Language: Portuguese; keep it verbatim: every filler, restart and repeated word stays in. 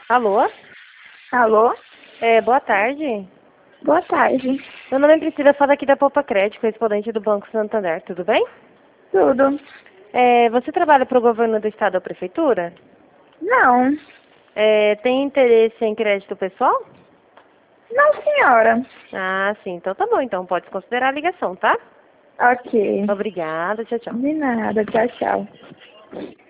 Alô? Alô? É, boa tarde. Boa tarde. Meu nome é Priscila, falo aqui da Poupa Crédito, correspondente do Banco Santander, tudo bem? Tudo? É, você trabalha para o governo do estado ou prefeitura? Não. É, tem interesse em crédito pessoal? Não, senhora. Ah, sim, então tá bom, então pode considerar a ligação, tá? Ok. Obrigada, tchau, tchau. De nada. Tchau, tchau.